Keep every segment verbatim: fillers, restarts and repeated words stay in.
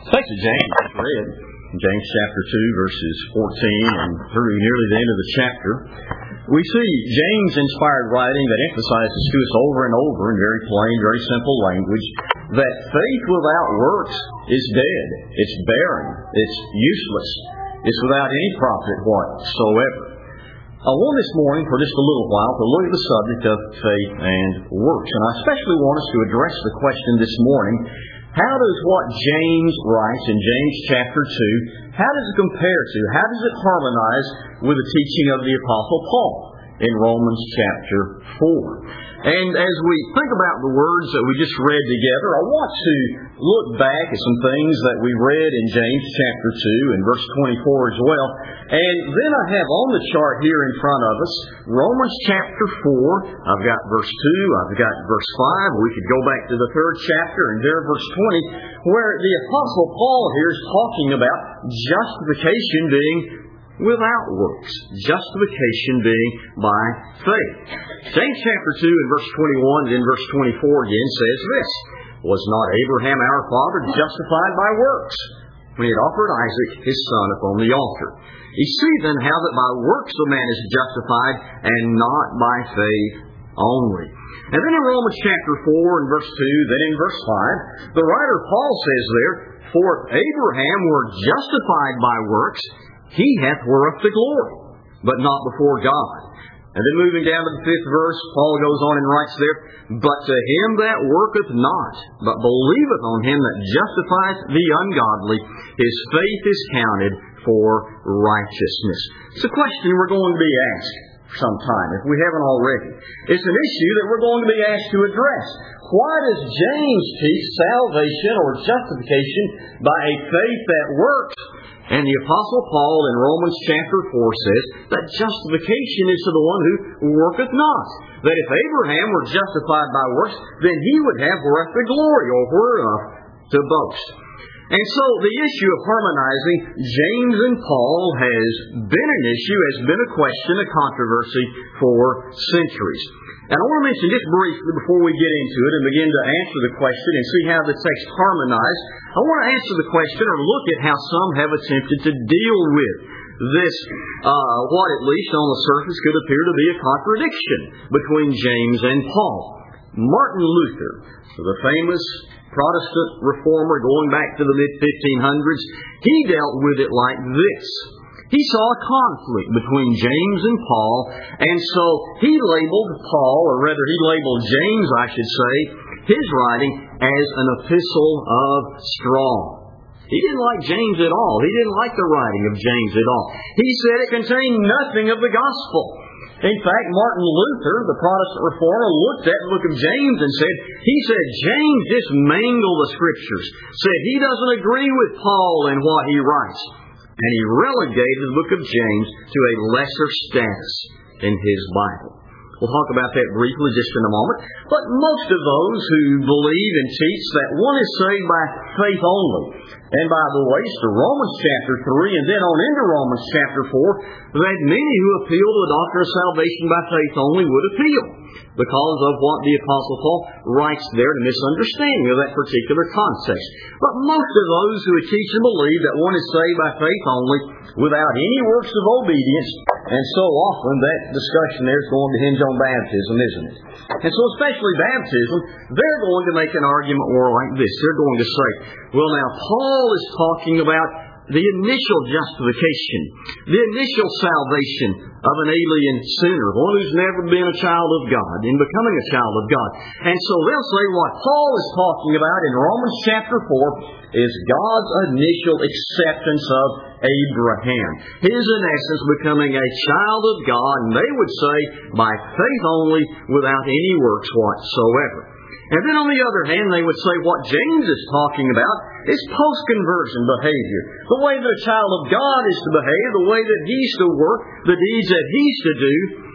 Thanks to James. Read James chapter two, verses fourteen and through nearly the end of the chapter. We see James' inspired writing that emphasizes to us over and over in very plain, very simple language that faith without works is dead. It's barren. It's useless. It's without any profit whatsoever. I want this morning, for just a little while, to look at the subject of faith and works. And I especially want us to address the question this morning, how does what James writes in James chapter two, how does it compare to, how does it harmonize with the teaching of the Apostle Paul in Romans chapter four? And as we think about the words that we just read together, I want to look back at some things that we read in James chapter two and verse twenty-four as well. And then I have on the chart here in front of us, Romans chapter four. I've got verse two, I've got verse five. We could go back to the third chapter and there verse twenty, where the Apostle Paul here is talking about justification being without works. Justification being by faith. James chapter two and verse twenty-one and then verse twenty-four again says this, was not Abraham our father justified by works when he had offered Isaac his son upon the altar? You see then how that by works the man is justified and not by faith only. And then in Romans chapter four and verse two, then in verse five, the writer Paul says there, for if Abraham were justified by works, he hath whereof the glory, but not before God. And then moving down to the fifth verse, Paul goes on and writes there, but to him that worketh not, but believeth on him that justifies the ungodly, his faith is counted for righteousness. It's a question we're going to be asked sometime, if we haven't already. It's an issue that we're going to be asked to address. Why does James teach salvation or justification by a faith that works? And the Apostle Paul in Romans chapter four says that justification is to the one who worketh not. That if Abraham were justified by works, then he would have whereof the glory, or whereof to boast. And so the issue of harmonizing James and Paul has been an issue, has been a question, a controversy for centuries. And I want to mention just briefly before we get into it and begin to answer the question and see how the text harmonized, I want to answer the question or look at how some have attempted to deal with this, uh, what at least on the surface could appear to be a contradiction between James and Paul. Martin Luther, the famous Protestant reformer going back to the mid fifteen hundreds, he dealt with it like this. He saw a conflict between James and Paul, and so he labeled Paul, or rather he labeled James, I should say, his writing as an epistle of straw. He didn't like James at all. He didn't like the writing of James at all. He said it contained nothing of the gospel. In fact, Martin Luther, the Protestant reformer, looked at the book of James and said, he said, James just mangled the Scriptures. Said he doesn't agree with Paul in what he writes. And he relegated the book of James to a lesser status in his Bible. We'll talk about that briefly just in a moment. But most of those who believe and teach that one is saved by faith only. And by the way, it's to Romans chapter three and then on into Romans chapter four, that many who appeal to the doctrine of salvation by faith only would appeal because of what the Apostle Paul writes there, the misunderstanding of that particular context. But most of those who would teach and believe that one is saved by faith only without any works of obedience, and so often that discussion there is going to hinge on baptism, isn't it? And so especially baptism, they're going to make an argument more like this. They're going to say, well now Paul is talking about the initial justification, the initial salvation of an alien sinner, one who's never been a child of God, in becoming a child of God. And so they'll say what Paul is talking about in Romans chapter four is God's initial acceptance of Abraham. His, in essence, becoming a child of God, and they would say, by faith only, without any works whatsoever. And then on the other hand, they would say what James is talking about is post-conversion behavior. The way that a child of God is to behave, the way that he's to work, the deeds that he's to do,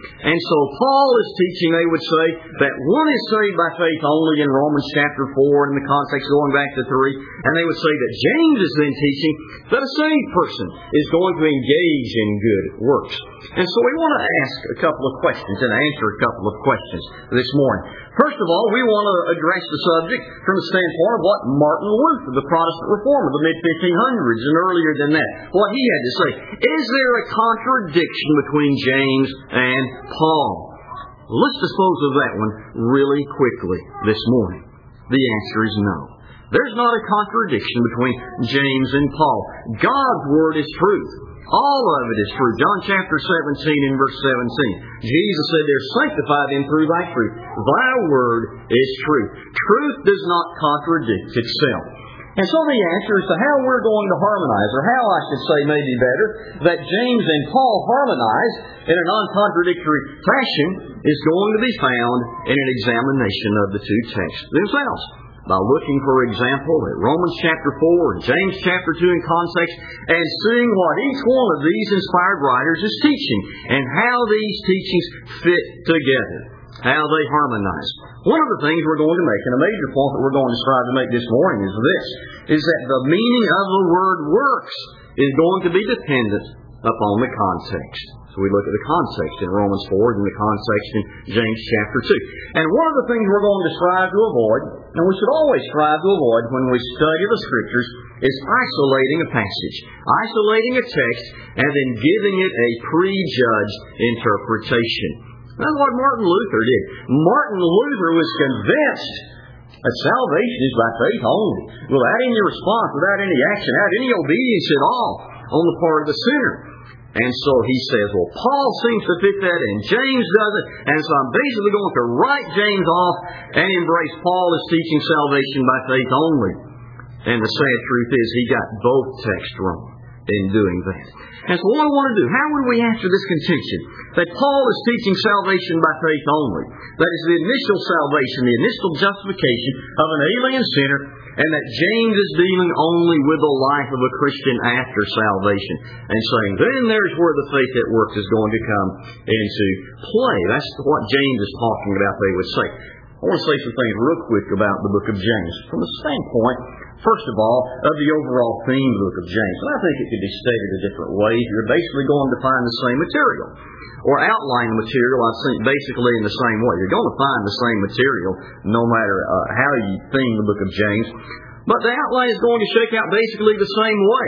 And so Paul is teaching, they would say, that one is saved by faith only in Romans chapter four, in the context going back to three. And they would say that James is then teaching that a saved person is going to engage in good works. And so we want to ask a couple of questions and answer a couple of questions this morning. First of all, we want to address the subject from the standpoint of what Martin Luther, the Protestant reformer of the mid fifteen hundreds and earlier than that, what he had to say. Is there a contradiction between James and Paul? Let's dispose of that one really quickly this morning. The answer is no. There's not a contradiction between James and Paul. God's Word is truth. All of it is true. John chapter seventeen and verse seventeen. Jesus said, "They're sanctified in through thy truth. Thy word is truth." Truth does not contradict itself. And so the answer as to how we're going to harmonize, or how I should say maybe better, that James and Paul harmonize in a non-contradictory fashion is going to be found in an examination of the two texts themselves. By looking, for example, at Romans chapter four and James chapter two in context, and seeing what each one of these inspired writers is teaching, and how these teachings fit together, how they harmonize. One of the things we're going to make, and a major point that we're going to strive to make this morning is this, is that the meaning of the word works is going to be dependent upon the context. So we look at the context in Romans four and the context in James chapter two. And one of the things we're going to strive to avoid, and we should always strive to avoid when we study the Scriptures, is isolating a passage, isolating a text, and then giving it a prejudged interpretation. That's what Martin Luther did. Martin Luther was convinced that salvation is by faith only, without any response, without any action, without any obedience at all on the part of the sinner. And so he says, well, Paul seems to fit that and James doesn't. And so I'm basically going to write James off and embrace Paul as teaching salvation by faith only. And the sad truth is he got both texts wrong in doing that. And so what I want to do, how would we answer this contention that Paul is teaching salvation by faith only? That is the initial salvation, the initial justification of an alien sinner, and that James is dealing only with the life of a Christian after salvation, and saying, then there's where the faith at work is going to come into play. That's what James is talking about, they would say. I want to say some things real quick about the book of James. From the standpoint, first of all, of the overall theme of the book of James. And I think it could be stated a different way. You're basically going to find the same material, or outline the material, I think, basically in the same way. You're going to find the same material no matter uh, how you theme the book of James. But the outline is going to shake out basically the same way.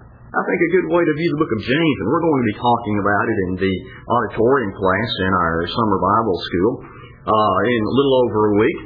I think a good way to view the book of James, and we're going to be talking about it in the auditorium class in our summer Bible school uh, in a little over a week,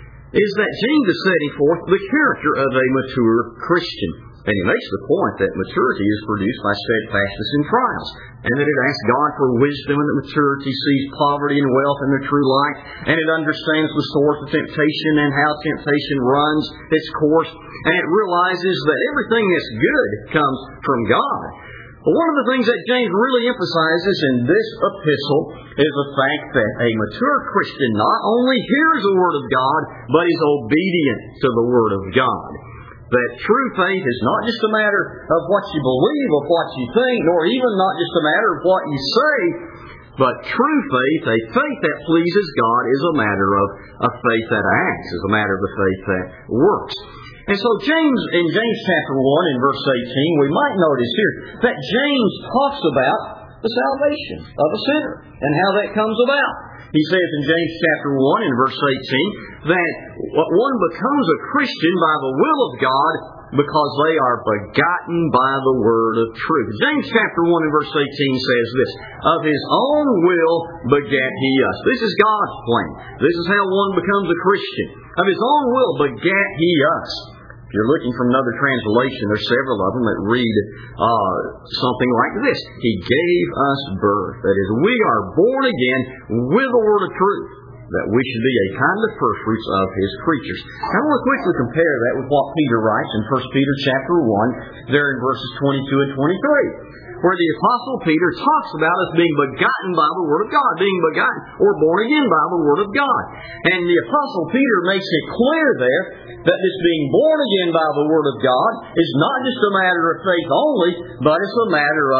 is that James is setting forth the character of a mature Christian. And he makes the point that maturity is produced by steadfastness in trials, and that it asks God for wisdom, and that maturity sees poverty and wealth in the true light, and it understands the source of temptation and how temptation runs its course, and it realizes that everything that's good comes from God. But one of the things that James really emphasizes in this epistle is the fact that a mature Christian not only hears the Word of God, but is obedient to the Word of God. That true faith is not just a matter of what you believe or what you think, nor even not just a matter of what you say, but true faith, a faith that pleases God, is a matter of a faith that acts, is a matter of a faith that works. And so James, in James chapter one, in verse eighteen, we might notice here that James talks about the salvation of a sinner and how that comes about. He says in James chapter one in verse eighteen that one becomes a Christian by the will of God because they are begotten by the word of truth. James chapter one in verse eighteen says this, of his own will begat he us. This is God's plan. This is how one becomes a Christian. Of his own will begat he us. If you're looking from another translation, there's several of them that read uh, something like this. He gave us birth. That is, we are born again with the word of truth, that we should be a kind of first fruits of His creatures. I want to quickly compare that with what Peter writes in First Peter chapter one, there in verses twenty-two and twenty-three, where the Apostle Peter talks about us being begotten by the Word of God, being begotten or born again by the Word of God. And the Apostle Peter makes it clear there that this being born again by the Word of God is not just a matter of faith only, but it's a matter of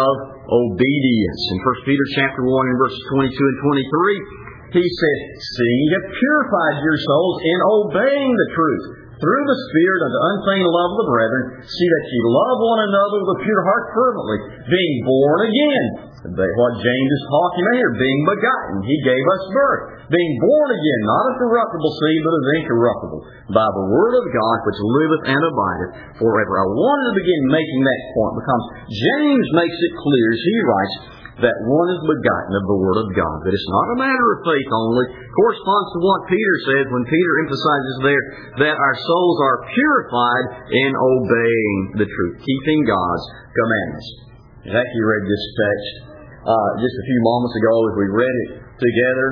obedience. In First Peter chapter one and verses twenty-two and twenty-three, he says, "Seeing you have purified your souls in obeying the truth, through the Spirit unto unfeigned love of the brethren, see that ye love one another with a pure heart fervently, being born again." What James is talking about here, being begotten. He gave us birth. Being born again, not of corruptible seed, but of incorruptible, by the word of God, which liveth and abideth forever. I wanted to begin making that point because James makes it clear as he writes that one is begotten of the Word of God. That it's not a matter of faith only. Corresponds to what Peter says when Peter emphasizes there that our souls are purified in obeying the truth, keeping God's commandments. In fact, you read this text uh, just a few moments ago as we read it together.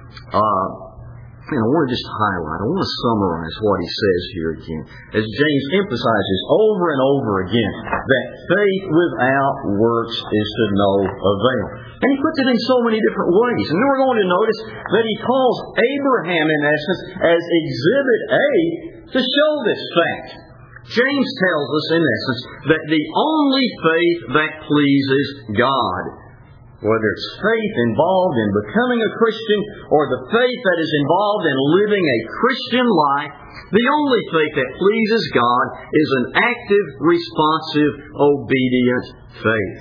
Uh, And I want to just highlight, I want to summarize what he says here again. As James emphasizes over and over again that faith without works is to no avail. And he puts it in so many different ways. And then we're going to notice that he calls Abraham, in essence, as Exhibit A to show this fact. James tells us, in essence, that the only faith that pleases God, whether it's faith involved in becoming a Christian or the faith that is involved in living a Christian life, the only faith that pleases God is an active, responsive, obedient faith.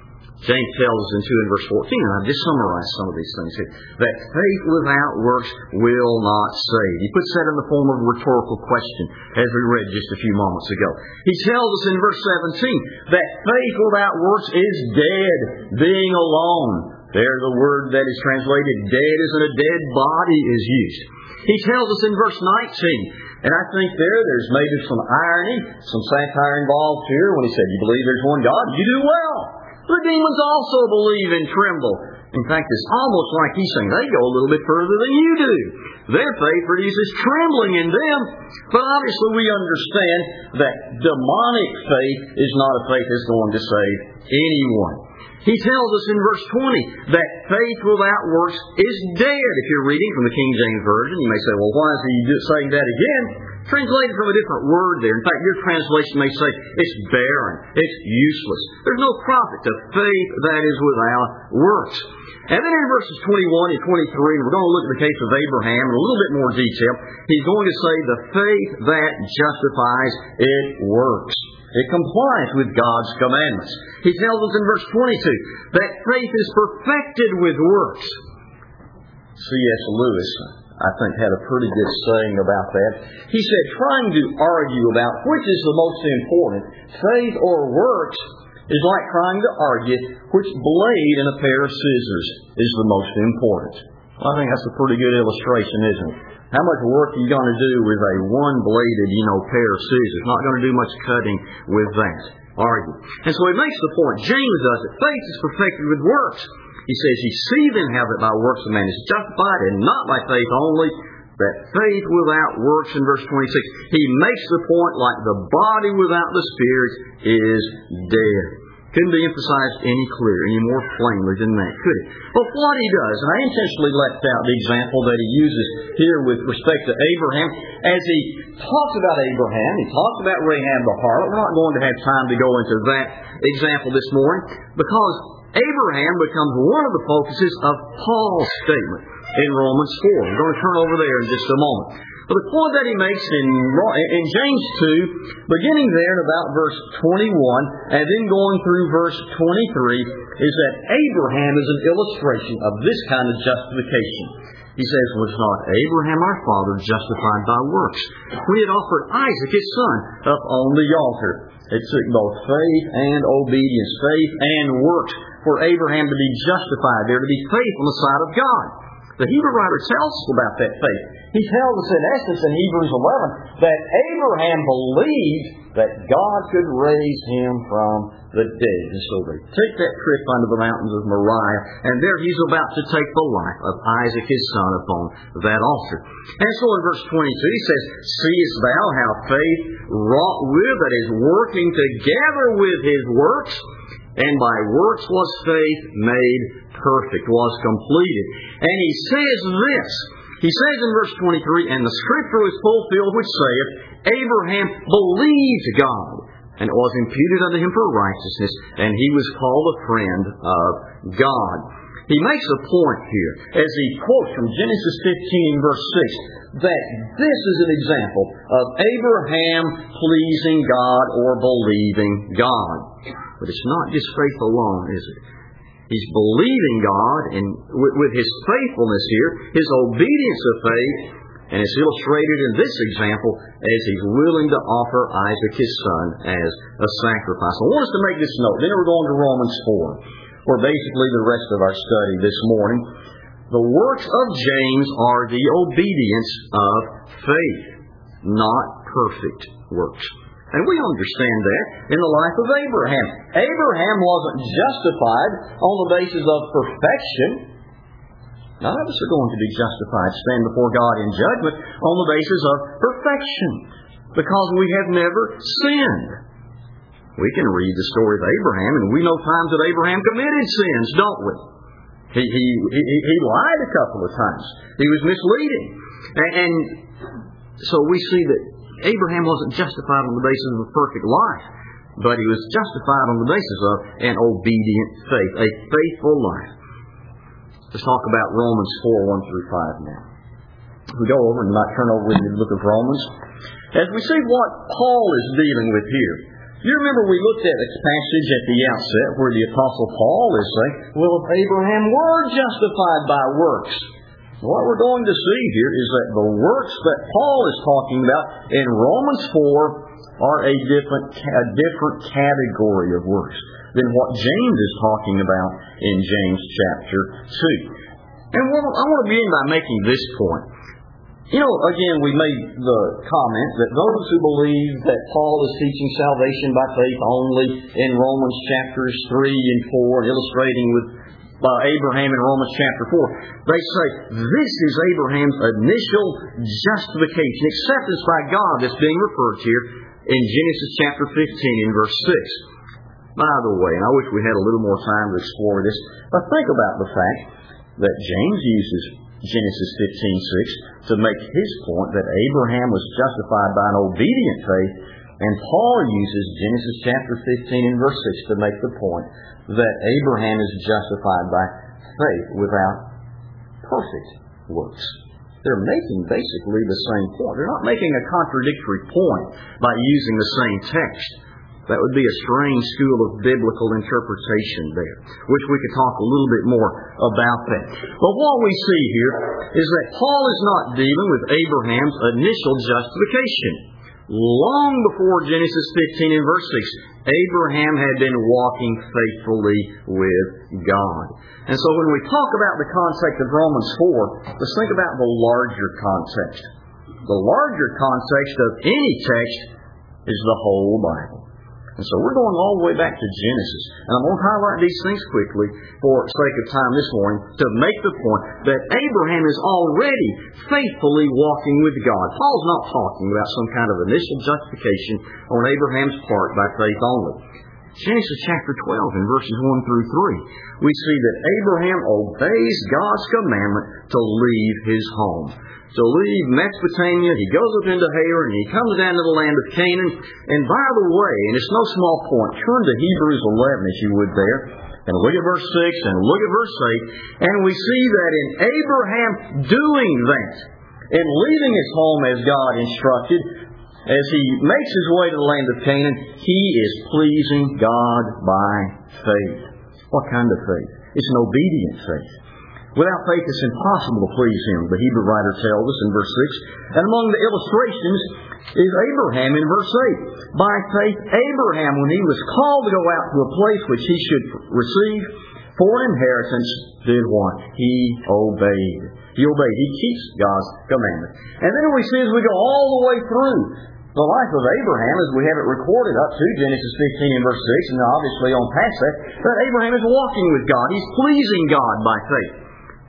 James tells us in two and verse fourteen, and I've just summarized some of these things here, that faith without works will not save. He puts that in the form of a rhetorical question, as we read just a few moments ago. He tells us in verse seventeen that faith without works is dead, being alone. There the word that is translated dead as in a dead body is used. He tells us in verse nineteen, and I think there there's maybe some irony, some satire involved here when he said, "You believe there's one God? You do well. The demons also believe and tremble." In fact, it's almost like he's saying they go a little bit further than you do. Their faith produces trembling in them. But obviously we understand that demonic faith is not a faith that's going to save anyone. He tells us in verse twenty that faith without works is dead. If you're reading from the King James Version, you may say, well, why is he saying that again? Translated from a different word there. In fact, your translation may say it's barren, it's useless. There's no profit to faith that is without works. And then in verses twenty-one and twenty-three, and we're going to look at the case of Abraham in a little bit more detail, he's going to say the faith that justifies, it works. It complies with God's commandments. He tells us in verse twenty-two that faith is perfected with works. C S Lewis, I think, had a pretty good saying about that. He said, trying to argue about which is the most important, faith or works, is like trying to argue which blade in a pair of scissors is the most important. Well, I think that's a pretty good illustration, isn't it? How much work are you going to do with a one-bladed, you know, pair of scissors? Not going to do much cutting with that, are you? And so he makes the point. James does it. Faith is perfected with works. He says, "Ye see then how that by works a man is justified, and not by faith only." That faith without works, in verse twenty-six, he makes the point like the body without the spirit is dead. Couldn't be emphasized any clearer, any more plainly than that, could it? But what he does, and I intentionally left out the example that he uses here with respect to Abraham, as he talks about Abraham, he talks about Rahab the harlot. We're not going to have time to go into that example this morning, because Abraham becomes one of the focuses of Paul's statement in Romans four. We're going to turn over there in just a moment. But the point that he makes in, in James two, beginning there at about verse twenty-one, and then going through verse twenty-three, is that Abraham is an illustration of this kind of justification. He says, "Was not Abraham our father justified by works, when he had offered Isaac his son up on the altar?" It took both faith and obedience, faith and works, for Abraham to be justified there, to be faithful on the side of God. The Hebrew writer tells us about that faith. He tells us in essence in Hebrews eleven that Abraham believed that God could raise him from the dead. And so they take that trip unto the mountains of Moriah, and there he's about to take the life of Isaac his son upon that altar. And so in verse twenty-two he says, "Seest thou how faith wrought with," that is, working together with his works, "and by works was faith made perfect," was completed. And he says this, he says in verse twenty-three, "And the scripture was fulfilled which saith, Abraham believed God, and it was imputed unto him for righteousness, and he was called a friend of God. He makes a point here, as he quotes from Genesis fifteen, verse six, that this is an example of Abraham pleasing God or believing God. But it's not just faith alone, is it? He's believing God, and with his faithfulness here, his obedience of faith, and it's illustrated in this example as he's willing to offer Isaac his son as a sacrifice. I want us to make this note. Then we're going to Romans four, where basically the rest of our study this morning. The works of James are the obedience of faith, not perfect works. And we understand that in the life of Abraham. Abraham wasn't justified on the basis of perfection. None of us are going to be justified, stand before God in judgment on the basis of perfection, because we have never sinned. We can read the story of Abraham, and we know times that Abraham committed sins, don't we? He, he, he, he lied a couple of times. He was misleading. And, and so we see that Abraham wasn't justified on the basis of a perfect life, but he was justified on the basis of an obedient faith, a faithful life. Let's talk about Romans four, one through five now. If we go over and might turn over in the book of Romans, as we see what Paul is dealing with here. You remember we looked at this passage at the outset where the Apostle Paul is saying, well, if Abraham were justified by works, what we're going to see here is that the works that Paul is talking about in Romans four are a different, a different category of works than what James is talking about in James chapter two. And I want to begin by making this point. You know, again, we made the comment that those who believe that Paul is teaching salvation by faith only in Romans chapters three and four, illustrating with uh, Abraham in Romans chapter four, they say this is Abraham's initial justification, acceptance by God that's being referred to here in Genesis chapter fifteen and verse six. By the way, and I wish we had a little more time to explore this, but think about the fact that James uses Genesis fifteen six to make his point that Abraham was justified by an obedient faith, and Paul uses Genesis chapter fifteen and verse six to make the point that Abraham is justified by faith without perfect works. They're making basically the same point. They're not making a contradictory point by using the same text. That would be a strange school of biblical interpretation there, which we could talk a little bit more about that. But what we see here is that Paul is not dealing with Abraham's initial justification. Long before Genesis fifteen and verse six, Abraham had been walking faithfully with God. And so when we talk about the context of Romans four, let's think about the larger context. The larger context of any text is the whole Bible. And so we're going all the way back to Genesis. And I'm going to highlight these things quickly for sake of time this morning to make the point that Abraham is already faithfully walking with God. Paul's not talking about some kind of initial justification on Abraham's part by faith only. Genesis chapter twelve and verses one through three, we see that Abraham obeys God's commandment to leave his home. To leave Mesopotamia, he goes up into Haran, and he comes down to the land of Canaan. And by the way, and it's no small point, turn to Hebrews eleven, if you would there, and look at verse six, and look at verse eight, and we see that in Abraham doing that, and leaving his home as God instructed, as he makes his way to the land of Canaan, he is pleasing God by faith. What kind of faith? It's an obedient faith. Without faith, it's impossible to please Him, the Hebrew writer tells us in verse six. And among the illustrations is Abraham in verse eight. By faith, Abraham, when he was called to go out to a place which he should receive for an inheritance, did what? He obeyed. He obeyed. He keeps God's commandment. And then we see as we go all the way through the life of Abraham, as we have it recorded up to Genesis fifteen and verse six, and obviously on past that, that Abraham is walking with God. He's pleasing God by faith.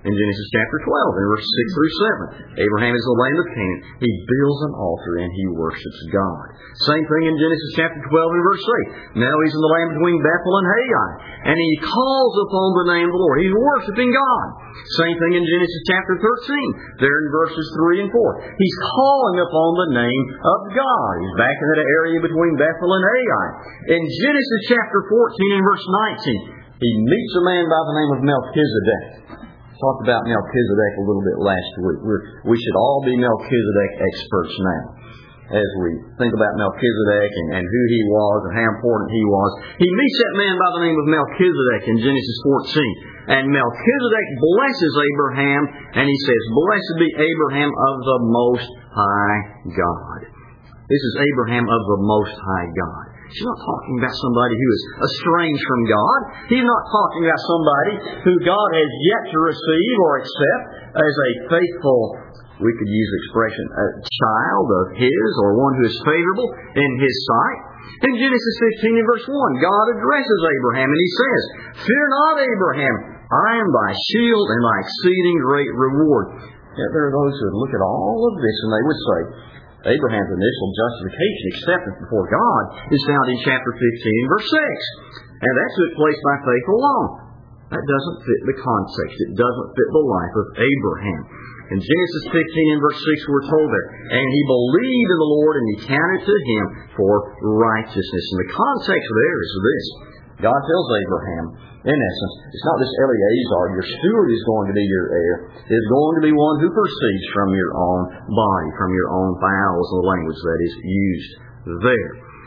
In Genesis chapter twelve, in verses six through seven, Abraham is in the land of Canaan. He builds an altar and he worships God. Same thing in Genesis chapter twelve, and verse eight. Now he's in the land between Bethel and Hai, and he calls upon the name of the Lord. He's worshiping God. Same thing in Genesis chapter thirteen, there in verses three and four. He's calling upon the name of God. He's back in that area between Bethel and Hai. In Genesis chapter fourteen and verse nineteen, he meets a man by the name of Melchizedek. Talked about Melchizedek a little bit last week. We're, we should all be Melchizedek experts now. As we think about Melchizedek and, and who he was and how important he was. He meets that man by the name of Melchizedek in Genesis fourteen. And Melchizedek blesses Abraham, and he says, "Blessed be Abraham of the Most High God." This is Abraham of the Most High God. He's not talking about somebody who is estranged from God. He's not talking about somebody who God has yet to receive or accept as a faithful, we could use the expression, a child of His, or one who is favorable in His sight. In Genesis fifteen and verse one, God addresses Abraham and He says, "Fear not, Abraham, I am thy shield and thy exceeding great reward." Yet there are those who would look at all of this and they would say, Abraham's initial justification, acceptance before God, is found in chapter fifteen and verse six. And that took place by faith alone. That doesn't fit the context. It doesn't fit the life of Abraham. In Genesis fifteen and verse six, we're told there, "And he believed in the Lord, and he counted to him for righteousness." And the context there is this. God tells Abraham, in essence, it's not this Eleazar, your steward is going to be your heir. It's going to be one who proceeds from your own body, from your own bowels, the language that is used there.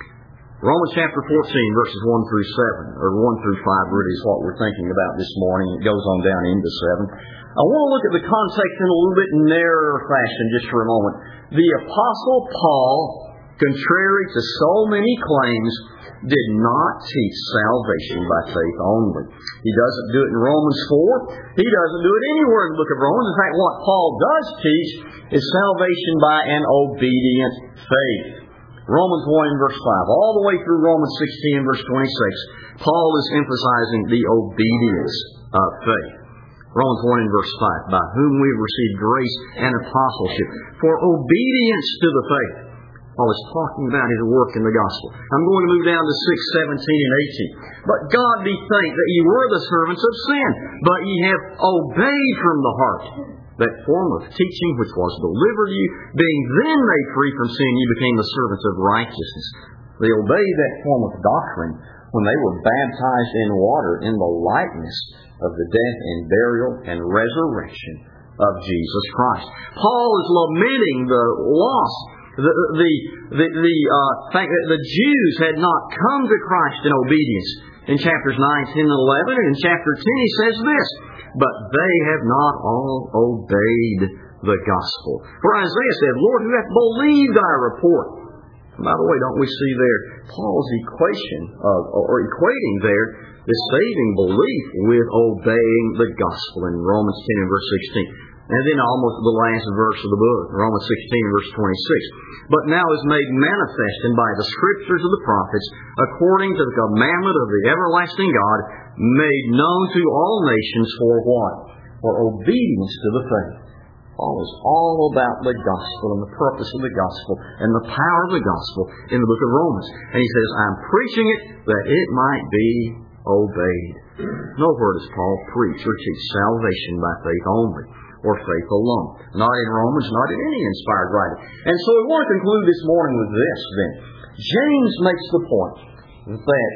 Romans chapter fourteen, verses one through seven, or one through five really is what we're thinking about this morning. It goes on down into seven. I want to look at the context in a little bit narrower fashion just for a moment. The Apostle Paul, contrary to so many claims, did not teach salvation by faith only. He doesn't do it in Romans four. He doesn't do it anywhere in the book of Romans. In fact, what Paul does teach is salvation by an obedient faith. Romans one and verse five, all the way through Romans sixteen and verse twenty-six, Paul is emphasizing the obedience of faith. Romans one and verse five, "By whom we have received grace and apostleship for obedience to the faith." Paul is talking about his work in the gospel. I'm going to move down to six, seventeen, and eighteen. "But God be thanked that ye were the servants of sin, but ye have obeyed from the heart that form of teaching which was delivered you, being then made free from sin, ye became the servants of righteousness." They obeyed that form of doctrine when they were baptized in water in the likeness of the death and burial and resurrection of Jesus Christ. Paul is lamenting the loss, the the the, the uh, fact that the Jews had not come to Christ in obedience. In chapters nine, ten, and eleven, and in chapter ten he says this, "But they have not all obeyed the gospel. For Isaiah said, Lord, who hath believed our report?" By the way, don't we see there Paul's equation of, or equating there the saving belief with obeying the gospel in Romans ten and verse sixteen. And then almost the last verse of the book, Romans sixteen verse twenty-six. "But now is made manifest and by the scriptures of the prophets, according to the commandment of the everlasting God, made known to all nations for what? For obedience to the faith." Paul is all about the gospel and the purpose of the gospel and the power of the gospel in the book of Romans. And he says, "I'm preaching it that it might be obeyed." Nowhere does Paul preach or teach salvation by faith only, or faith alone. Not in Romans, not in any inspired writing. And so we want to conclude this morning with this then. James makes the point that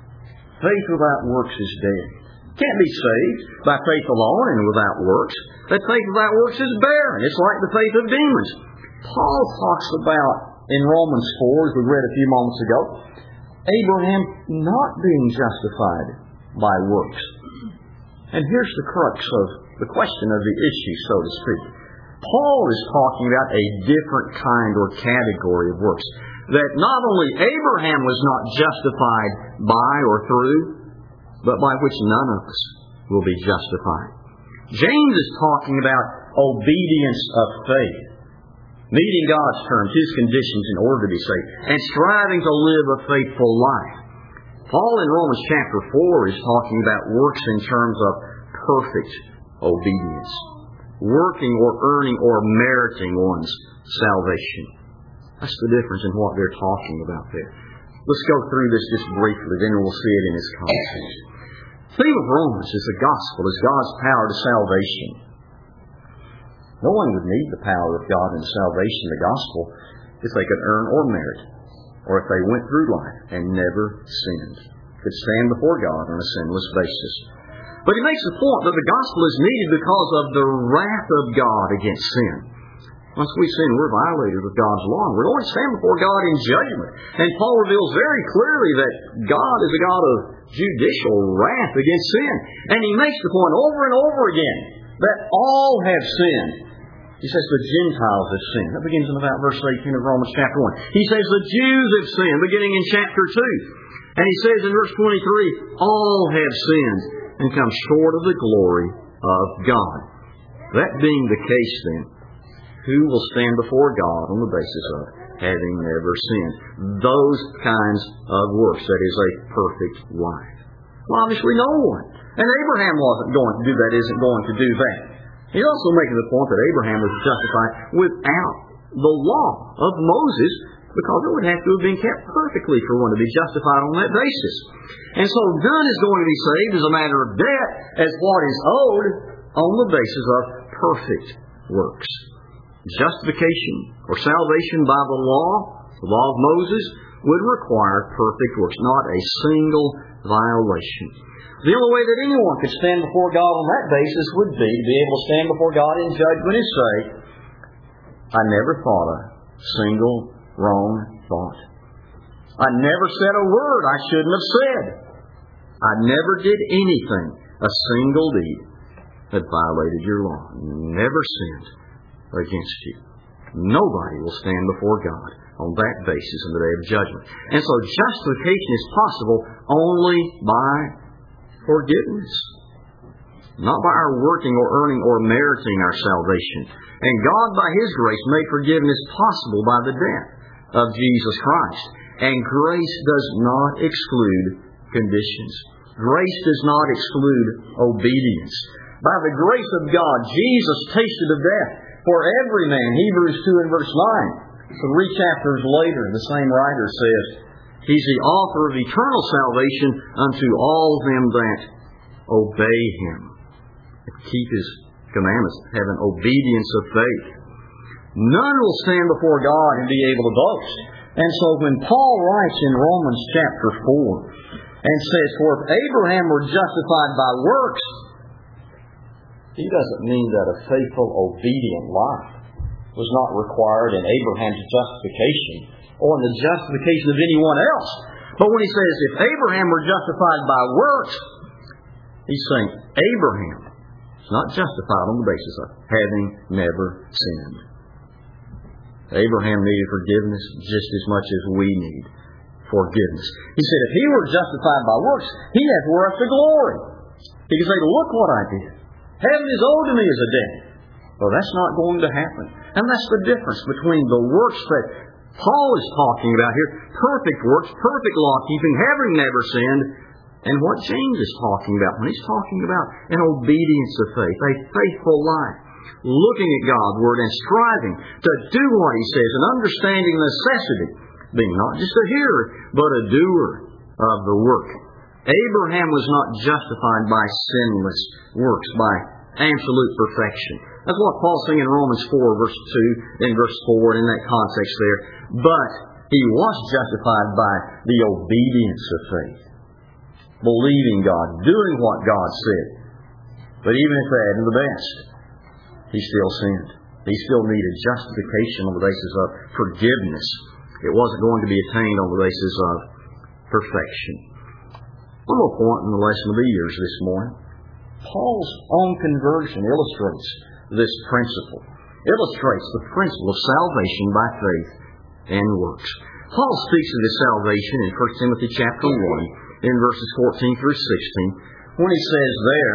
faith without works is dead. Can't be saved by faith alone and without works. That faith without works is barren. It's like the faith of demons. Paul talks about, in Romans four, as we read a few moments ago, Abraham not being justified by works. And here's the crux of the question of the issue, so to speak. Paul is talking about a different kind or category of works. That not only Abraham was not justified by or through, but by which none of us will be justified. James is talking about obedience of faith. Meeting God's terms, His conditions in order to be saved, and striving to live a faithful life. Paul in Romans chapter four is talking about works in terms of perfect obedience. Working or earning or meriting one's salvation. That's the difference in what they're talking about there. Let's go through this just briefly, then we'll see it in its context. The theme of Romans is the gospel, is God's power to salvation. No one would need the power of God in salvation, the gospel, if they could earn or merit, or if they went through life and never sinned, could stand before God on a sinless basis. But he makes the point that the gospel is needed because of the wrath of God against sin. Once we sin, we're violated with God's law. We're going to stand before God in judgment. And Paul reveals very clearly that God is a God of judicial wrath against sin. And he makes the point over and over again that all have sinned. He says the Gentiles have sinned. That begins in about verse eighteen of Romans chapter one. He says the Jews have sinned, beginning in chapter two. And he says in verse twenty-three, all have sinned and come short of the glory of God. That being the case then, who will stand before God on the basis of having never sinned? Those kinds of works, that is a perfect life. Well, obviously no one. And Abraham wasn't going to do that, isn't going to do that. He's also making the point that Abraham was justified without the law of Moses, because it would have to have been kept perfectly for one to be justified on that basis. And so none is going to be saved as a matter of debt as what is owed on the basis of perfect works. Justification or salvation by the law, the law of Moses, would require perfect works, not a single violation. The only way that anyone could stand before God on that basis would be to be able to stand before God in judgment and say, I never thought a single wrong thought. I never said a word I shouldn't have said. I never did anything, a single deed, that violated your law. Never sinned against you. Nobody will stand before God on that basis in the day of judgment. And so justification is possible only by forgiveness. Not by our working or earning or meriting our salvation. And God, by His grace, made forgiveness possible by the death of Jesus Christ. And grace does not exclude conditions. Grace does not exclude obedience. By the grace of God, Jesus tasted of death for every man. Hebrews two and verse nine. Three chapters later, the same writer says, He's the author of eternal salvation unto all them that obey Him, and keep His commandments, have an obedience of faith. None will stand before God and be able to boast. And so when Paul writes in Romans chapter four and says, For if Abraham were justified by works, he doesn't mean that a faithful, obedient life was not required in Abraham's justification or in the justification of anyone else. But when he says, if Abraham were justified by works, he's saying Abraham is not justified on the basis of having never sinned. Abraham needed forgiveness just as much as we need forgiveness. He said, if he were justified by works, he has worth the glory. He could say, look what I did. Heaven is owed to me as a debt. Well, that's not going to happen. And that's the difference between the works that Paul is talking about here, perfect works, perfect law-keeping, having never sinned, and what James is talking about when he's talking about an obedience of faith, a faithful life, looking at God's Word and striving to do what He says and understanding the necessity, being not just a hearer, but a doer of the work. Abraham was not justified by sinless works, by absolute perfection. That's what Paul's saying in Romans four, verse two, and verse four, and in that context there. But he was justified by the obedience of faith. Believing God, doing what God said. But even if they hadn't the best, he still sinned. He still needed justification on the basis of forgiveness. It wasn't going to be attained on the basis of perfection. One little point in the lesson of the years this morning. Paul's own conversion illustrates this principle. Illustrates the principle of salvation by faith and works. Paul speaks of this salvation in First Timothy chapter one, in verses fourteen through sixteen, when he says there,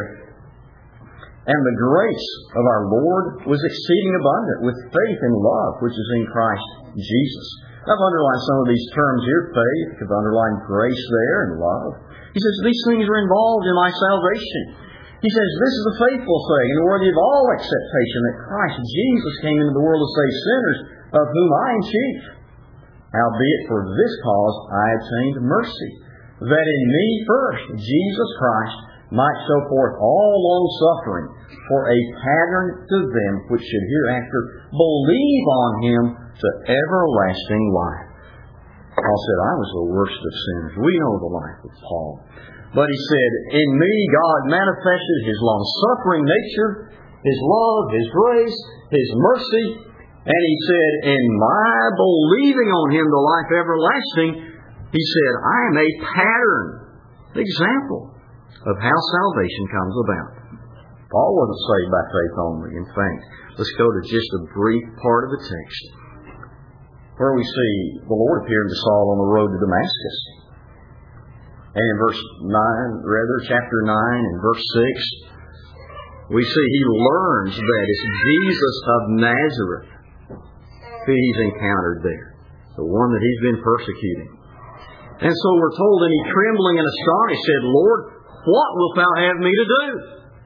And the grace of our Lord was exceeding abundant with faith and love, which is in Christ Jesus. I've underlined some of these terms here, faith, I've underlined grace there, and love. He says, these things are involved in my salvation. He says, this is a faithful saying and worthy of all acceptation that Christ Jesus came into the world to save sinners, of whom I am chief. Howbeit for this cause I obtained mercy, that in me first Jesus Christ might show forth all long suffering for a pattern to them which should hereafter believe on Him to everlasting life. Paul said, I was the worst of sinners. We know the life of Paul. But he said, in me God manifested His long-suffering nature, His love, His grace, His mercy. And He said, in my believing on Him to life everlasting, He said, I am a pattern, example of how salvation comes about. Paul wasn't saved by faith only. In fact, let's go to just a brief part of the text where we see the Lord appearing to Saul on the road to Damascus. And in verse nine, rather, chapter nine and verse six, we see he learns that it's Jesus of Nazareth who he's encountered there, the one that he's been persecuting. And so we're told, and he trembling and astonished said, Lord, what wilt thou have me to do?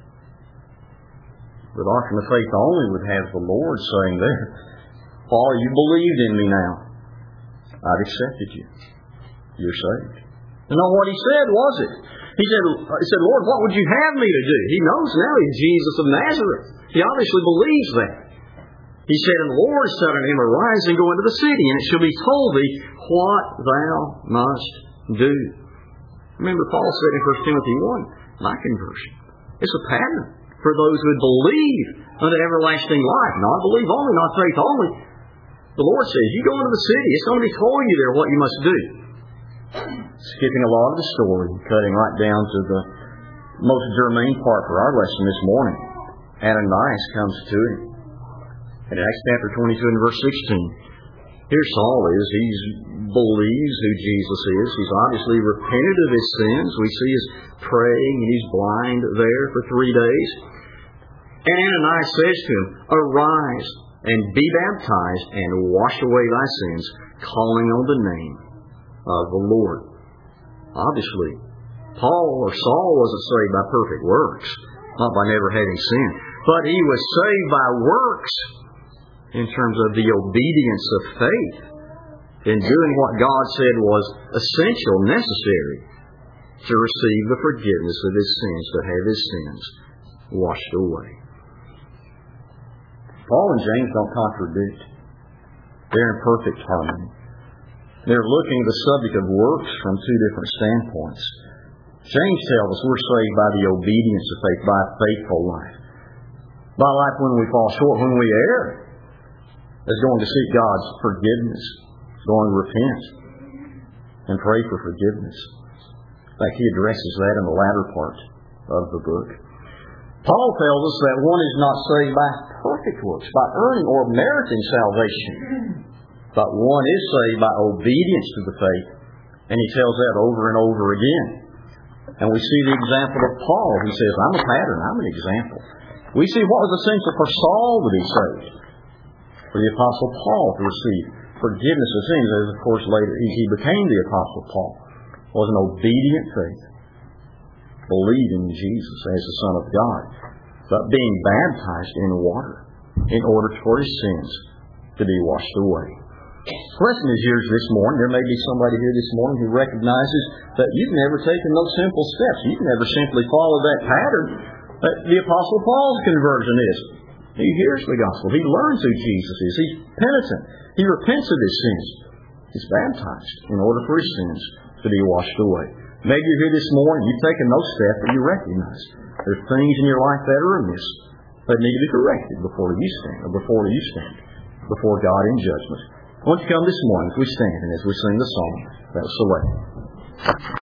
The doctrine of faith only would have the Lord saying there, Paul, you believed in me now. I've accepted you. You're saved. And not what he said, was it? He said, he said, Lord, what would you have me to do? He knows now he's Jesus of Nazareth. He obviously believes that. He said, and the Lord said unto him, arise and go into the city, and it shall be told thee what thou must do. Remember, Paul said in First Timothy one, my conversion. It's a pattern for those who would believe unto everlasting life. Not believe only, not faith only. The Lord says, you go into the city, it's going to be told you there what you must do. Skipping a lot of the story, cutting right down to the most germane part for our lesson this morning. Ananias comes to him. In Acts chapter twenty-two and verse sixteen, here Saul is. He believes who Jesus is. He's obviously repented of his sins. We see his praying, and he's blind there for three days. And Ananias says to him, arise and be baptized and wash away thy sins, calling on the name of the Lord. Obviously, Paul or Saul wasn't saved by perfect works, not by never having sinned, but he was saved by works in terms of the obedience of faith in doing what God said was essential, necessary to receive the forgiveness of his sins, to have his sins washed away. Paul and James don't contradict. They're in perfect harmony. They're looking at the subject of works from two different standpoints. James tells us we're saved by the obedience of faith, by a faithful life. By life when we fall short, when we err, is going to seek God's forgiveness, going to repent and pray for forgiveness. In fact, he addresses that in the latter part of the book. Paul tells us that one is not saved by perfect works, by earning or meriting salvation, but one is saved by obedience to the faith, and he tells that over and over again. And we see the example of Paul. He says, I'm a pattern, I'm an example. We see what was essential for Saul to be saved, for the Apostle Paul to receive forgiveness of sins, as of course later he became the Apostle Paul, was an obedient faith, believing in Jesus as the Son of God, but being baptized in water in order for his sins to be washed away. The lesson is yours this morning. There may be somebody here this morning who recognizes that you've never taken those simple steps. You've never simply followed that pattern that the Apostle Paul's conversion is. He hears the gospel. He learns who Jesus is. He's penitent. He repents of his sins. He's baptized in order for his sins to be washed away. Maybe you're here this morning, you've taken those steps, but you recognize there's things in your life that are amiss that need to be corrected before you stand, or before you stand before God in judgment. Won't you come this morning as we stand and as we sing the song that was selected?